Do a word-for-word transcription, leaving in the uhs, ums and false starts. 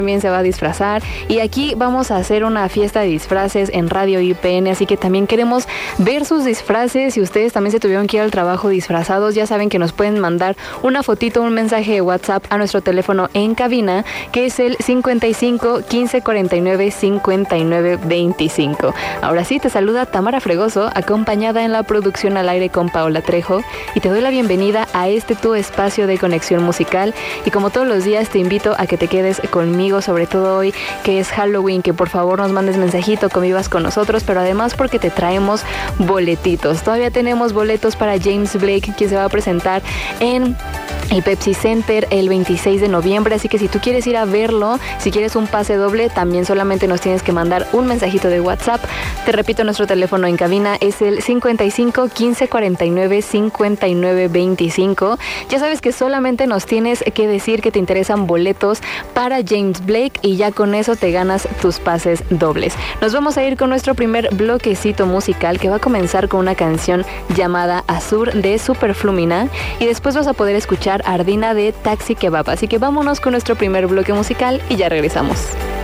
también se va a disfrazar y aquí vamos a hacer una fiesta de disfraces en Radio I P N, así que también queremos ver sus disfraces. Si ustedes también se tuvieron que ir al trabajo disfrazados, ya saben que nos pueden mandar una fotito, un mensaje de WhatsApp a nuestro teléfono en cabina, que es el cincuenta y cinco, quince, cuarenta y nueve, cincuenta y nueve, veinticinco. Ahora sí, te saluda Tamara Fregoso, acompañada en la producción al aire con Paola Trejo, y te doy la bienvenida a este tu espacio de conexión musical. Y como todos los días te invito a que te quedes conmigo, sobre todo hoy que es Halloween, que por favor nos mandes mensajito, convivas con nosotros, pero además porque te traemos boletitos. Todavía tenemos boletos para James Blake, que se va a presentar en el Pepsi Center el veintiséis de noviembre, así que si tú quieres ir a verlo, si quieres un pase doble, también solamente nos tienes que mandar un mensajito de WhatsApp. Te repito, nuestro teléfono en cabina es el cincuenta y cinco, quince, cuarenta y nueve, cincuenta y nueve, veinticinco. Ya sabes que solamente nos tienes que decir que te interesan boletos para James Blake y ya con eso te ganas tus pases dobles. Nos vamos a ir con nuestro primer bloquecito musical, que va a comenzar con una canción llamada Azur de Superflumina, y después vas a poder escuchar Ardina de Taxi Kebab. Así que vámonos con nuestro primer bloque musical y ya regresamos.